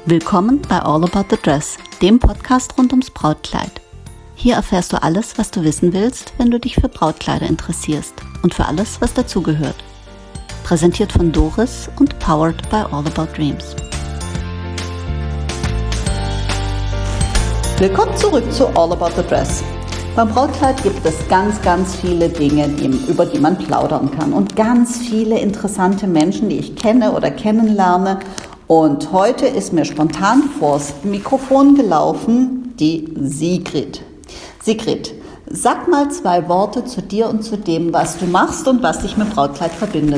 Willkommen bei All About the Dress, dem Podcast rund ums Brautkleid. Hier erfährst du alles, was du wissen willst, wenn du dich für Brautkleider interessierst und für alles, was dazugehört. Präsentiert von Doris und powered by All About Dreams. Willkommen zurück zu All About the Dress. Beim Brautkleid gibt es ganz viele Dinge, über die man plaudern kann und ganz viele interessante Menschen, die ich kenne oder kennenlerne. Und heute ist mir spontan vors Mikrofon gelaufen die Sigrid. Sigrid, sag mal 2 Worte zu dir und zu dem, was du machst und was dich mit Brautkleid verbindet.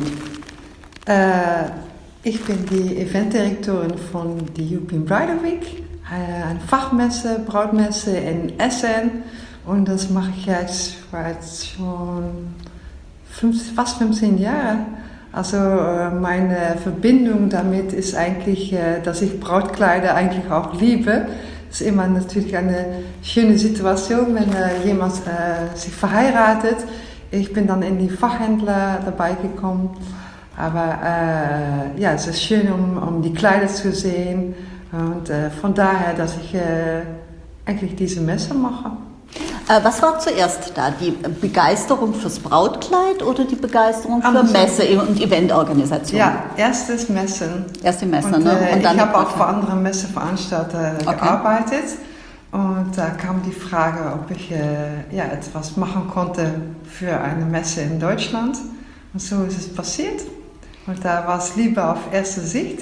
Ich bin die Eventdirektorin von der European Bridal Week, eine Fachmesse, Brautmesse in Essen. Und das mache ich jetzt schon fast 15 Jahre. Also meine Verbindung damit ist eigentlich, dass ich Brautkleider eigentlich auch liebe. Es ist immer natürlich eine schöne Situation, wenn jemand sich verheiratet. Ich bin dann in die Fachhändler dabei gekommen. Aber ja, es ist schön, um die Kleider zu sehen. Und von daher, dass ich eigentlich diese Messe mache. Was war zuerst da? Die Begeisterung fürs Brautkleid oder die Begeisterung für Messe- und Eventorganisation? Ja, erstes Messen. Erst die Messe, und, ne? Und dann ich habe auch für andere Messeveranstalter gearbeitet. Und da kam die Frage, ob ich etwas machen konnte für eine Messe in Deutschland. Und so ist es passiert. Und da war es Liebe auf erste Sicht.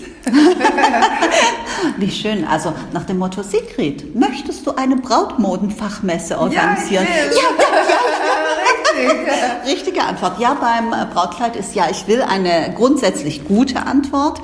Wie schön. Also nach dem Motto, Sigrid, möchtest du eine Brautmodenfachmesse organisieren? Ja, richtig. Richtige Antwort. Ja, beim Brautkleid ist ja, ich will eine grundsätzlich gute Antwort.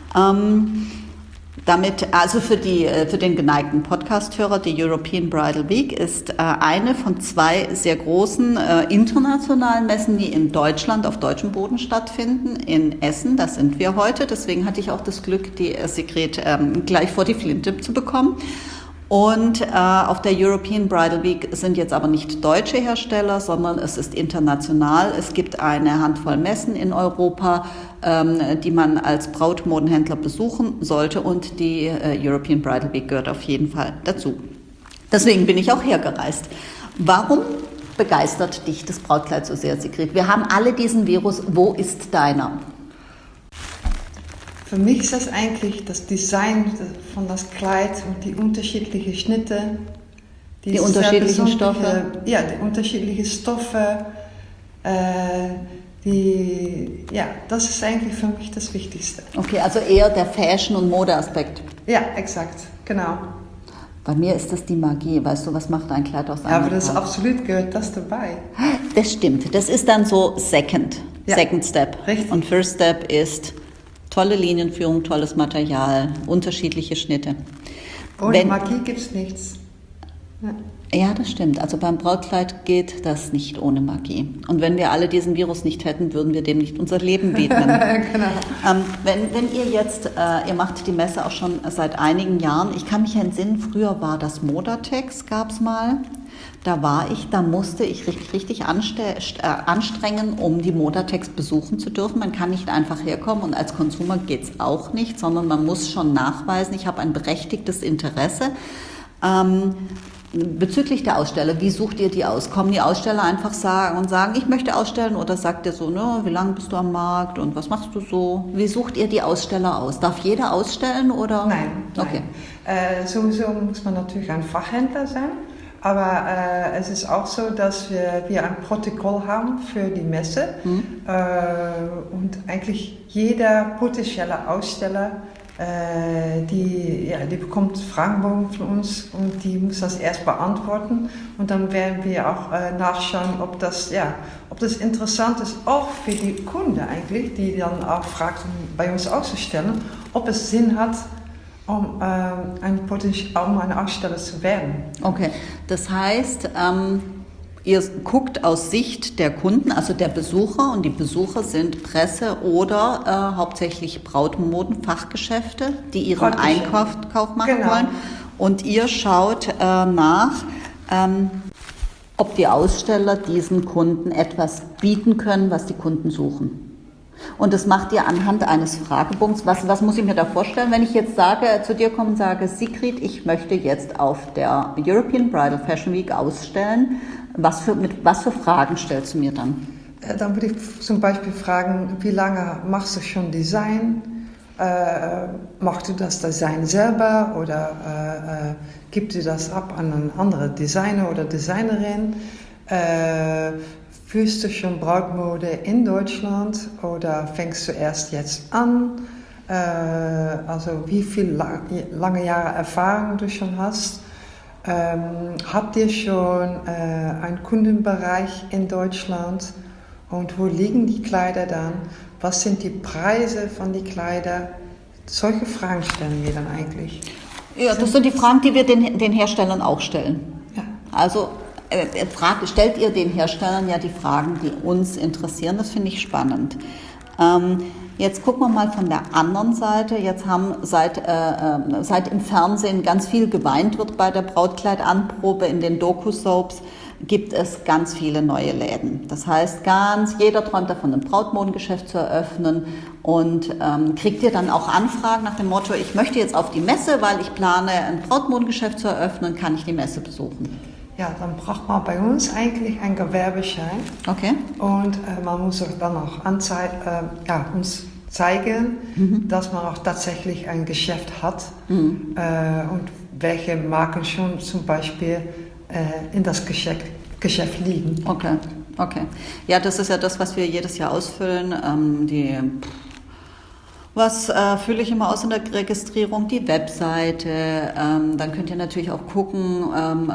Also für den geneigten Podcast-Hörer, die European Bridal Week ist eine von 2 sehr großen internationalen Messen, die in Deutschland auf deutschem Boden stattfinden, in Essen. Das sind wir heute. Deswegen hatte ich auch das Glück, die Sigrid gleich vor die Flinte zu bekommen. Und auf der European Bridal Week sind jetzt aber nicht deutsche Hersteller, sondern es ist international. Es gibt eine Handvoll Messen in Europa, die man als Brautmodenhändler besuchen sollte, und die European Bridal Week gehört auf jeden Fall dazu. Deswegen bin ich auch hergereist. Warum begeistert dich das Brautkleid so sehr, Sigrid? Wir haben alle diesen Virus. Wo ist deiner? Für mich ist das eigentlich das Design von das Kleid und die unterschiedlichen Schnitte. Die unterschiedlichen Stoffe? Ja, die unterschiedlichen Stoffe. Das ist eigentlich für mich das Wichtigste. Okay, also eher der Fashion- und Modeaspekt. Ja, exakt, genau. Bei mir ist das die Magie. Weißt du, was macht ein Kleid aus einem Ja, aber das absolut gehört das dabei. Das stimmt. Das ist dann so Second Step. Richtig. Und First Step ist tolle Linienführung, tolles Material, unterschiedliche Schnitte. Ohne Magie gibt es nichts. Ja, das stimmt. Also beim Brautkleid geht das nicht ohne Magie. Und wenn wir alle diesen Virus nicht hätten, würden wir dem nicht unser Leben widmen. Genau. Wenn ihr jetzt, ihr macht die Messe auch schon seit einigen Jahren. Ich kann mich entsinnen, früher war das Modatex, gab es mal. Da musste ich richtig anstrengen, um die Modatex besuchen zu dürfen. Man kann nicht einfach herkommen und als Konsumer geht es auch nicht, sondern man muss schon nachweisen, ich habe ein berechtigtes Interesse. Bezüglich der Aussteller, wie sucht ihr die aus? Kommen die Aussteller einfach sagen, ich möchte ausstellen, oder sagt ihr so, wie lange bist du am Markt und was machst du so? Wie sucht ihr die Aussteller aus? Darf jeder ausstellen oder? Nein. Okay. Sowieso muss man natürlich ein Fachhändler sein, aber es ist auch so, dass wir ein Protokoll haben für die Messe und eigentlich jeder potenzielle Aussteller die bekommt Fragenbogen von uns und die muss das erst beantworten, und dann werden wir auch nachschauen, ob das interessant ist, auch für die Kunde eigentlich, die dann auch fragt, um bei uns auszustellen, ob es Sinn hat, um ein Aussteller zu werden. Okay, das heißt, ihr guckt aus Sicht der Kunden, also der Besucher, und die Besucher sind Presse oder hauptsächlich Brautmodenfachgeschäfte, die ihren Einkauf machen wollen. Und ihr schaut nach, ob die Aussteller diesen Kunden etwas bieten können, was die Kunden suchen. Und das macht ihr anhand eines Fragebogens. Was muss ich mir da vorstellen, wenn ich jetzt zu dir komme und sage, Sigrid, ich möchte jetzt auf der European Bridal Fashion Week ausstellen. Mit was für Fragen stellst du mir dann? Dann würde ich zum Beispiel fragen, wie lange machst du schon Design? Machst du das Design selber oder gibst du das ab an einen anderen Designer oder Designerin? Führst du schon Brautmode in Deutschland oder fängst du erst jetzt an? Also wie viel lange Jahre Erfahrung du schon hast? Habt ihr schon einen Kundenbereich in Deutschland? Und wo liegen die Kleider dann? Was sind die Preise von den Kleidern? Solche Fragen stellen wir dann eigentlich. Ja, das sind die Fragen, die wir den Herstellern auch stellen. Ja. Also stellt ihr den Herstellern ja die Fragen, die uns interessieren. Das finde ich spannend. Jetzt gucken wir mal von der anderen Seite. Jetzt haben seit im Fernsehen ganz viel geweint wird bei der Brautkleidanprobe in den Doku-Soaps, gibt es ganz viele neue Läden. Das heißt, jeder träumt davon, ein Brautmodengeschäft zu eröffnen und kriegt ihr dann auch Anfragen nach dem Motto, ich möchte jetzt auf die Messe, weil ich plane, ein Brautmodengeschäft zu eröffnen, kann ich die Messe besuchen? Ja, dann braucht man bei uns eigentlich einen Gewerbeschein. Okay. Und man muss dann auch uns zeigen, dass man auch tatsächlich ein Geschäft hat und welche Marken schon zum Beispiel in das Geschäft liegen. Okay. Ja, das ist ja das, was wir jedes Jahr ausfüllen. Was fülle ich immer aus in der Registrierung? Die Webseite. Dann könnt ihr natürlich auch gucken,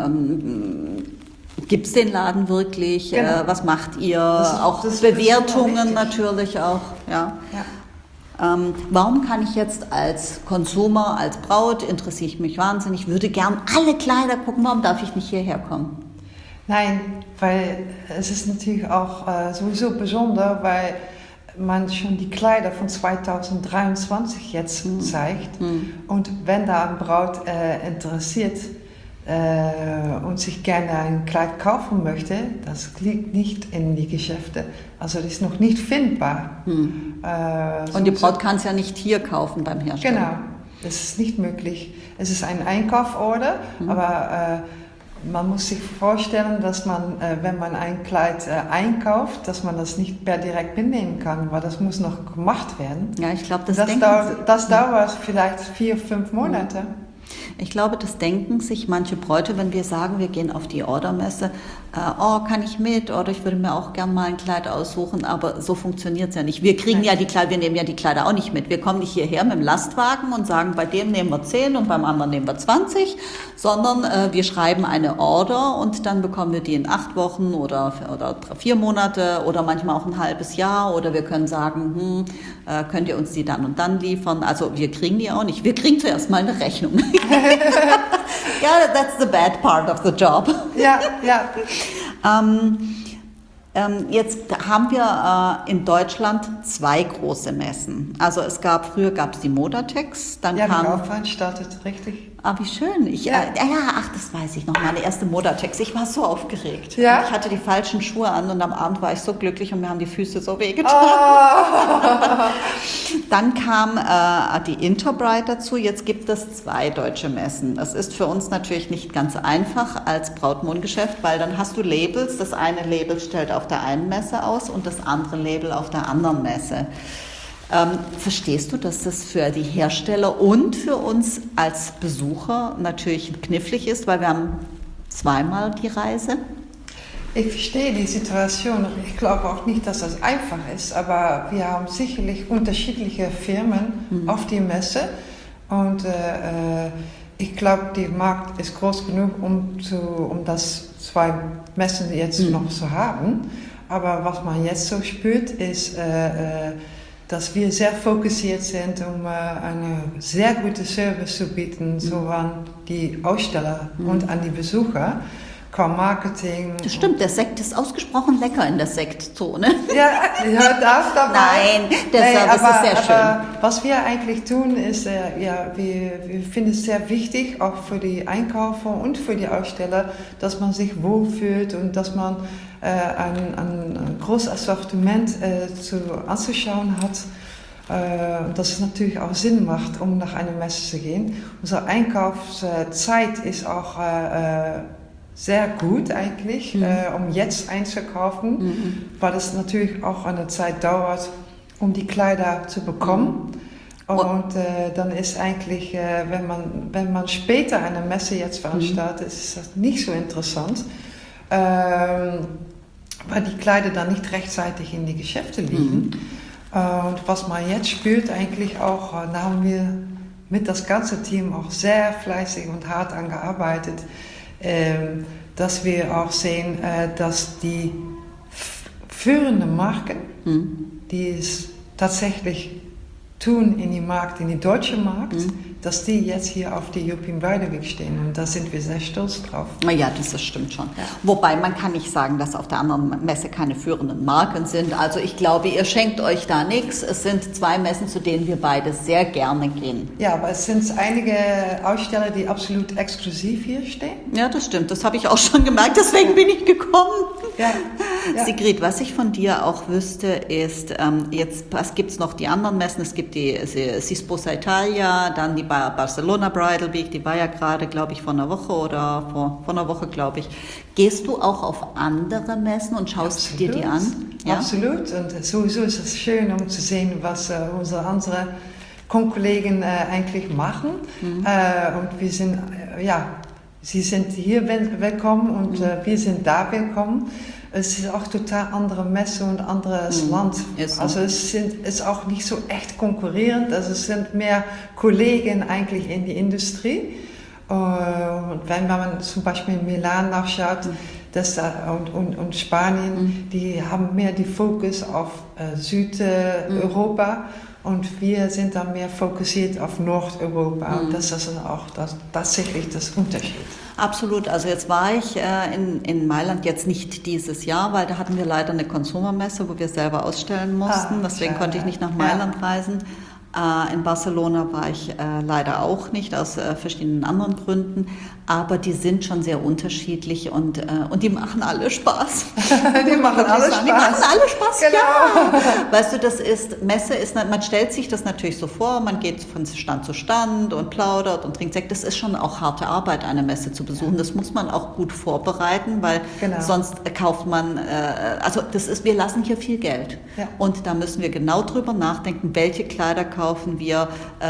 gibt es den Laden wirklich? Genau. Was macht ihr? Auch Bewertungen natürlich auch. Ja. Warum kann ich jetzt als Consumer, als Braut, interessiere ich mich wahnsinnig, würde gern alle Kleider gucken, warum darf ich nicht hierher kommen? Nein, weil es ist natürlich auch sowieso besonders, weil man schon die Kleider von 2023 jetzt zeigt. Und wenn da ein Braut interessiert und sich gerne ein Kleid kaufen möchte, das liegt nicht in die Geschäfte. Also das ist noch nicht findbar. Und die Braut kann es ja nicht hier kaufen beim Hersteller. Genau, das ist nicht möglich. Es ist ein Einkaufsorder, aber man muss sich vorstellen, dass man, wenn man ein Kleid einkauft, dass man das nicht per direkt mitnehmen kann, weil das muss noch gemacht werden. Ja, ich glaube, das dauert vielleicht 4-5 Monate. Ich glaube, das denken sich manche Bräute, wenn wir sagen, wir gehen auf die Ordermesse, kann ich mit oder ich würde mir auch gerne mal ein Kleid aussuchen, aber so funktioniert es ja nicht. Wir kriegen ja wir nehmen ja die Kleider auch nicht mit. Wir kommen nicht hierher mit dem Lastwagen und sagen, bei dem nehmen wir 10 und beim anderen nehmen wir 20, sondern wir schreiben eine Order und dann bekommen wir die in 8 Wochen oder 4 Monate oder manchmal auch ein halbes Jahr oder wir können sagen, könnt ihr uns die dann und dann liefern. Also wir kriegen die auch nicht. Wir kriegen zuerst mal eine Rechnung. Ja, that's the bad part of the job. Ja. Jetzt haben wir in Deutschland 2 große Messen. Also früher gab es die Modatex, dann kam... Ja, die auch veranstaltet, richtig. Wie schön. Das weiß ich noch, meine erste Modatex. Ich war so aufgeregt. Ja? Ich hatte die falschen Schuhe an und am Abend war ich so glücklich und mir haben die Füße so wehgetan. Dann kam die Interbride dazu. Jetzt gibt es 2 deutsche Messen. Das ist für uns natürlich nicht ganz einfach als Brautmodengeschäft, weil dann hast du Labels. Das eine Label stellt auf der einen Messe aus und das andere Label auf der anderen Messe. Verstehst du, dass das für die Hersteller und für uns als Besucher natürlich knifflig ist, weil wir haben zweimal die Reise? Ich verstehe die Situation. Ich glaube auch nicht, dass das einfach ist, aber wir haben sicherlich unterschiedliche Firmen auf die Messe und ich glaube, der Markt ist groß genug, um das 2 Messen jetzt noch zu haben. Aber was man jetzt so spürt, ist, dass wir sehr fokussiert sind, um einen sehr guten Service zu bieten, so an die Aussteller und an die Besucher. qua Marketing. Das stimmt, der Sekt ist ausgesprochen lecker in der Sektzone. Ja, hört auf dabei. Nein, der Service ist sehr schön. Aber was wir eigentlich tun, ist, wir finden es sehr wichtig, auch für die Einkäufer und für die Aussteller, dass man sich wohlfühlt und dass man ein großes Sortiment anzuschauen hat. Dass es natürlich auch Sinn macht, um nach einer Messe zu gehen. Unsere Einkaufszeit ist auch sehr gut eigentlich, um jetzt einzukaufen, weil es natürlich auch eine Zeit dauert, um die Kleider zu bekommen. Und dann ist eigentlich, wenn man später eine Messe jetzt veranstaltet, ist das nicht so interessant, weil die Kleider dann nicht rechtzeitig in die Geschäfte liegen. Und was man jetzt spürt eigentlich auch, da haben wir mit das ganze Team auch sehr fleißig und hart angearbeitet, dass wir auch sehen, dass die führenden Marken, die es tatsächlich tun in die deutsche Markt, dass die jetzt hier auf die European Bridal Week stehen. Und da sind wir sehr stolz drauf. Ja, das stimmt schon. Ja. Wobei man kann nicht sagen, dass auf der anderen Messe keine führenden Marken sind. Also ich glaube, ihr schenkt euch da nichts. Es sind 2 Messen, zu denen wir beide sehr gerne gehen. Ja, aber es sind einige Aussteller, die absolut exklusiv hier stehen. Ja, das stimmt. Das habe ich auch schon gemerkt. Deswegen bin ich gekommen. Ja. Sigrid, was ich von dir auch wüsste, ist, was gibt es noch die anderen Messen? Es gibt die Sisposa Italia, dann die Barcelona Bridal Week, die war ja gerade, glaube ich, vor einer Woche oder vor einer Woche, glaube ich. Gehst du auch auf andere Messen und schaust dir die an? Ja? Absolut. Und sowieso ist es schön, um zu sehen, was unsere anderen Kollegen eigentlich machen. Und wir sind, sie sind hier willkommen und wir sind da willkommen. Es ist auch total andere Messe und anderes Land. Also es ist auch nicht so echt konkurrierend. Also es sind mehr Kollegen eigentlich in die Industrie. Und wenn man zum Beispiel in Milan nachschaut und Spanien, die haben mehr die Fokus auf Südeuropa. Und wir sind dann mehr fokussiert auf Nordeuropa. Und das ist dann auch tatsächlich das Unterschied. Absolut. Also jetzt war ich in Mailand jetzt nicht dieses Jahr, weil da hatten wir leider eine Konsumermesse, wo wir selber ausstellen mussten. Deswegen konnte ich nicht nach Mailand reisen. In Barcelona war ich leider auch nicht, aus verschiedenen anderen Gründen. Aber die sind schon sehr unterschiedlich und die machen alle Spaß. Die machen alle Spaß. Die machen alle Spaß, genau. Ja. Weißt du, Messe ist, man stellt sich das natürlich so vor, man geht von Stand zu Stand und plaudert und trinkt Sekt. Das ist schon auch harte Arbeit, eine Messe zu besuchen. Das muss man auch gut vorbereiten, weil sonst kauft man, wir lassen hier viel Geld. Ja. Und da müssen wir genau drüber nachdenken, welche Kleider kaufen wir,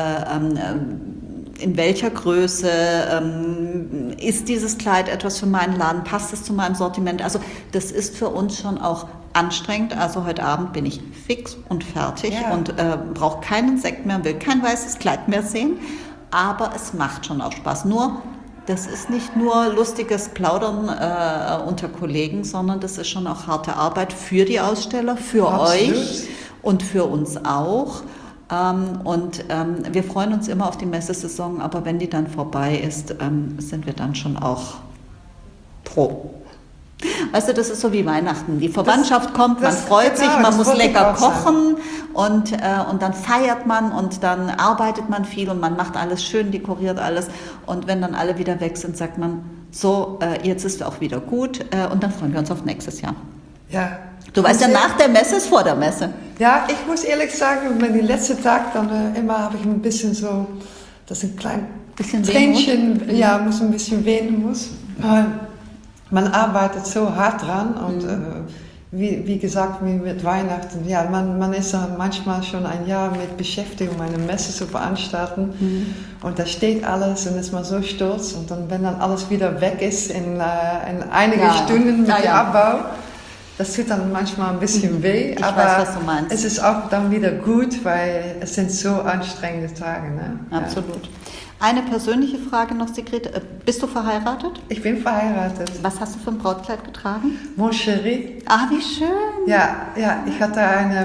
in welcher Größe, ist dieses Kleid etwas für meinen Laden, passt es zu meinem Sortiment? Also das ist für uns schon auch anstrengend. Also heute Abend bin ich fix und fertig und brauche keinen Sekt mehr, will kein weißes Kleid mehr sehen. Aber es macht schon auch Spaß. Nur, das ist nicht nur lustiges Plaudern unter Kollegen, sondern das ist schon auch harte Arbeit für die Aussteller, für euch und für uns auch. Wir freuen uns immer auf die Messesaison, aber wenn die dann vorbei ist, sind wir dann schon auch froh. Weißt du, das ist so wie Weihnachten. Die Verwandtschaft kommt, man freut sich, man muss lecker kochen und dann feiert man und dann arbeitet man viel und man macht alles schön, dekoriert alles. Und wenn dann alle wieder weg sind, sagt man, so, jetzt ist auch wieder gut und dann freuen wir uns auf nächstes Jahr. Ja. Du weißt ja, nach der Messe ist vor der Messe. Ja, ich muss ehrlich sagen, wenn die letzte Tag, dann immer habe ich ein bisschen so, dass ein kleines Tränchen, muss ein bisschen wehen muss. Man arbeitet so hart dran und wie gesagt, wie mit Weihnachten, man ist dann manchmal schon ein Jahr mit beschäftigt, um eine Messe zu veranstalten. Und da steht alles und ist man so stolz. Und dann, wenn dann alles wieder weg ist in einige Stunden mit dem Abbau, das tut dann manchmal ein bisschen weh, ich weiß, was du meinst. Es ist auch dann wieder gut, weil es sind so anstrengende Tage. Ne? Absolut. Eine persönliche Frage noch, Sigrid. Bist du verheiratet? Ich bin verheiratet. Was hast du für ein Brautkleid getragen? Mon Chéri. Ah, wie schön. Ja, ich hatte ein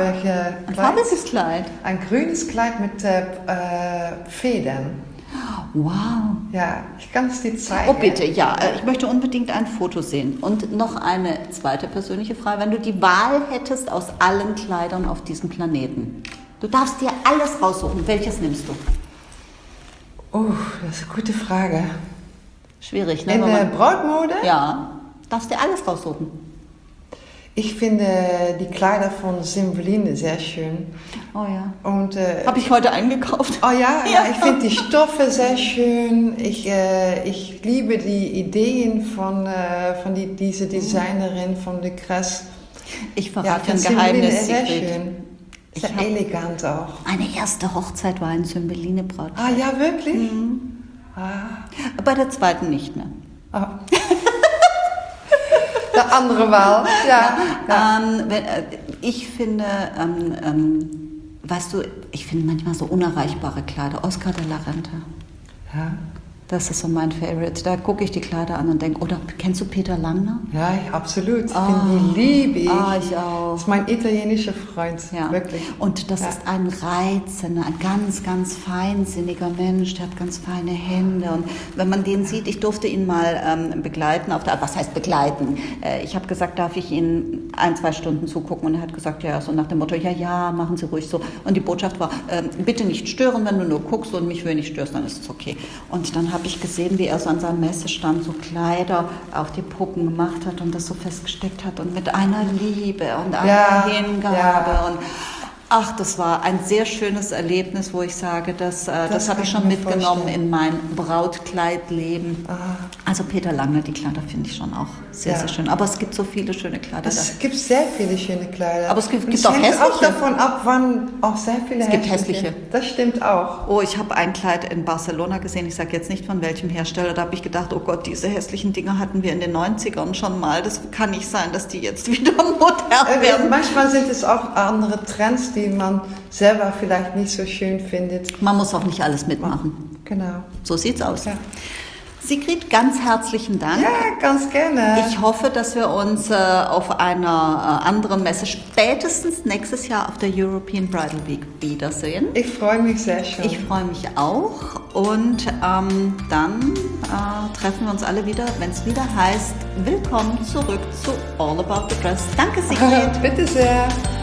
farbiges Kleid. Ein farbiges Kleid? Ein grünes Kleid mit Federn. Wow. Ja, ich kann es dir zeigen. Oh bitte, ja, ich möchte unbedingt ein Foto sehen. Und noch eine zweite persönliche Frage. Wenn du die Wahl hättest aus allen Kleidern auf diesem Planeten, du darfst dir alles raussuchen, welches nimmst du? Oh, das ist eine gute Frage. Schwierig, ne? In der Brautmode? Ja, darfst dir alles raussuchen. Ich finde die Kleider von Cymbeline sehr schön. Oh ja. Und habe ich heute eingekauft. Oh ja, ja. Ich finde die Stoffe sehr schön. Ich liebe die Ideen von dieser Designerin von Le Crest. Ich verrate ein Geheimnis. Sehr schön. Sehr elegant auch. Meine erste Hochzeit war ein Cymbeline-Braut. Ah ja, wirklich? Mhm. Bei der zweiten nicht mehr. Ah. Der andere Wahl, ja. Ich finde, weißt du, ich finde manchmal so unerreichbare Kleider. Oscar de la Renta. Ja. Das ist so mein Favorite. Da gucke ich die Kleider an und denke, oder kennst du Peter Langner? Ja, absolut. Die liebe ich. Ich auch. Das ist mein italienischer Freund, ja. Wirklich. Und das ist ein reizender, ein ganz, ganz feinsinniger Mensch, der hat ganz feine Hände. Und wenn man den sieht, ich durfte ihn mal begleiten, was heißt begleiten? Ich habe gesagt, darf ich ihn 1-2 Stunden zugucken? Und er hat gesagt, ja, so nach dem Motto, ja, machen Sie ruhig so. Und die Botschaft war, bitte nicht stören, wenn du nur guckst und mich nicht störst, dann ist es okay. Und dann habe ich gesehen, wie er so an seinem Messestand so Kleider auf die Puppen gemacht hat und das so festgesteckt hat und mit einer Liebe und einer Hingabe. Ja. Und ach, das war ein sehr schönes Erlebnis, wo ich sage, das habe ich schon mitgenommen in mein Brautkleidleben. Also Peter Langner, die Kleider finde ich schon auch sehr, sehr schön. Aber es gibt so viele schöne Kleider. Es gibt sehr viele schöne Kleider. Aber es gibt auch hässliche. Es hängt auch davon ab, wann auch sehr viele Es gibt hässliche. Das stimmt auch. Oh, ich habe ein Kleid in Barcelona gesehen, ich sage jetzt nicht von welchem Hersteller, da habe ich gedacht, oh Gott, diese hässlichen Dinger hatten wir in den 90ern schon mal. Das kann nicht sein, dass die jetzt wieder modern werden. Manchmal sind es auch andere Trends, die man selber vielleicht nicht so schön findet. Man muss auch nicht alles mitmachen. Genau. So sieht's aus. Ja. Sigrid, ganz herzlichen Dank. Ja, ganz gerne. Ich hoffe, dass wir uns auf einer anderen Messe spätestens nächstes Jahr auf der European Bridal Week wiedersehen. Ich freue mich sehr schon. Ich freue mich auch. Und dann treffen wir uns alle wieder, wenn es wieder heißt, willkommen zurück zu All About the Dress. Danke, Sigrid. Bitte sehr.